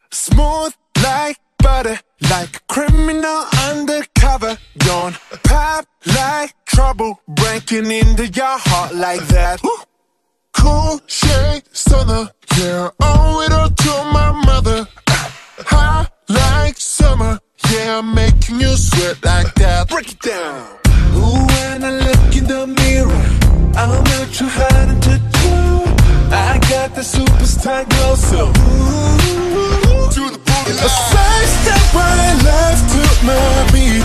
Smooth like butter, like a criminal undercover. Don't pop like trouble, breaking into your heart like that. Cool shade stunner, yeah, owe it all to my mother. Hot like summer, yeah, I'm making you sweat like that. Break it down. Ooh, when I look in the mirror, I'm not too hard to do. I got the superstar glow, so ooh, to the booty line. A side step right left to my beat.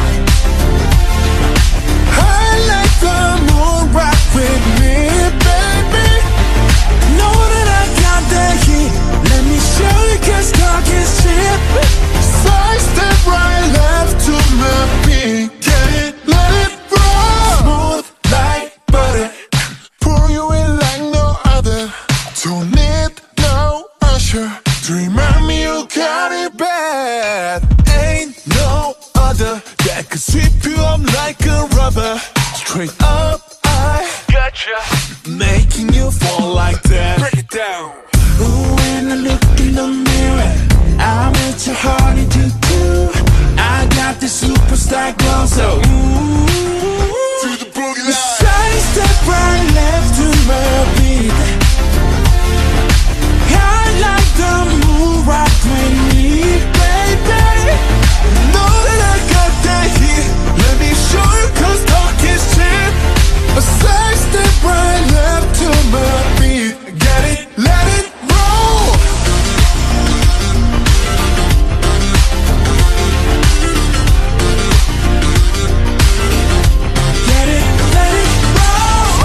I like the moon, rock with me, baby. Know that I got that heat. Let me show you, 'cause talk is cheap. Side step right left to my beat. Get it, let it roll. Smooth like butter, pull you in like no other. Don't need no usher to remind me you got it bad. Ain't no other that could sweep you up like a rubber. Straight up, I gotcha, making you fall like that. Break it down. Ooh, when I look in the mirror, I'm at your heart into two. I got the superstar glow, so ooh, to the boogie line. Side step right left to my beat. I like the moon, rock with me, baby. Know that I got that heat. Let me show you, 'cause talk is cheap. A side step right left to my beat. Get it, let it roll. Get it, let it roll.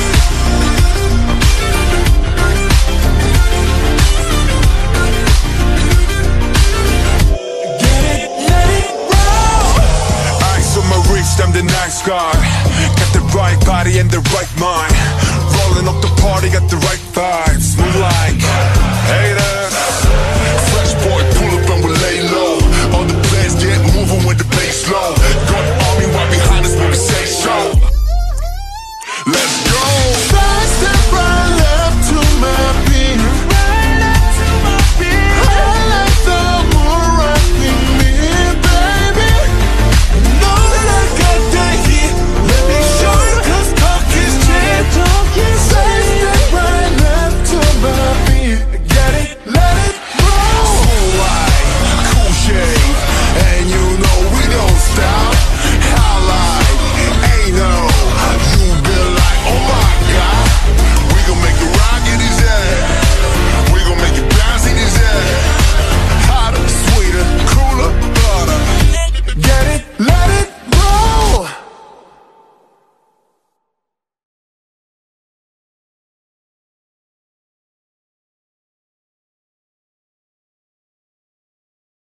Get it, let it roll. Ice on my wrist, I'm the nice guy. Got the right body and the right mind. Rolling up the party, got the right